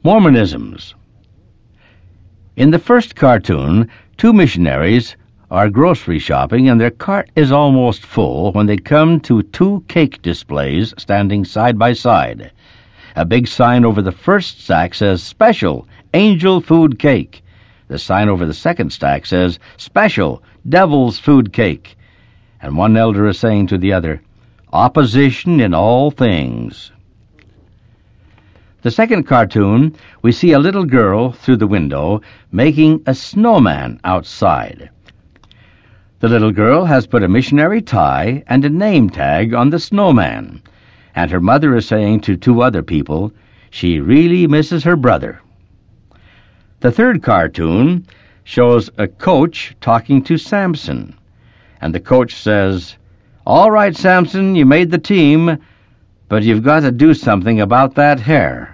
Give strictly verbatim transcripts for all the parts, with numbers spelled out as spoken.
Mormonisms. In the first cartoon, two missionaries are grocery shopping, and their cart is almost full when they come to two cake displays standing side by side. A big sign over the first stack says, "Special, Angel Food Cake." The sign over the second stack says, "Special, Devil's Food Cake." And one elder is saying to the other, "Opposition in all things." The second cartoon, we see a little girl through the window making a snowman outside. The little girl has put a missionary tie and a name tag on the snowman, and her mother is saying to two other people, she really misses her brother. The third cartoon shows a coach talking to Samson, and the coach says, "All right, Samson, you made the team, but you've got to do something about that hair."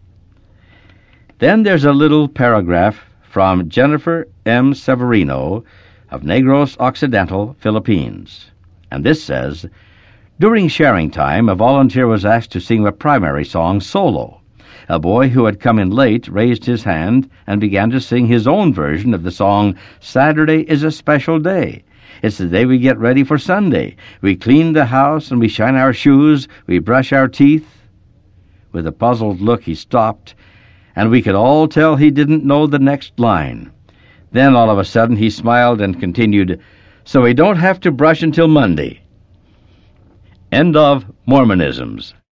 Then there's a little paragraph from Jennifer M. Severino of Negros Occidental, Philippines. And this says, "During sharing time, a volunteer was asked to sing a primary song solo. A boy who had come in late raised his hand and began to sing his own version of the song, 'Saturday is a Special Day. It's the day we get ready for Sunday. We clean the house and we shine our shoes, we brush our teeth.' With a puzzled look he stopped, and we could all tell he didn't know the next line. Then all of a sudden he smiled and continued, 'So we don't have to brush until Monday.'" End of Mormonisms.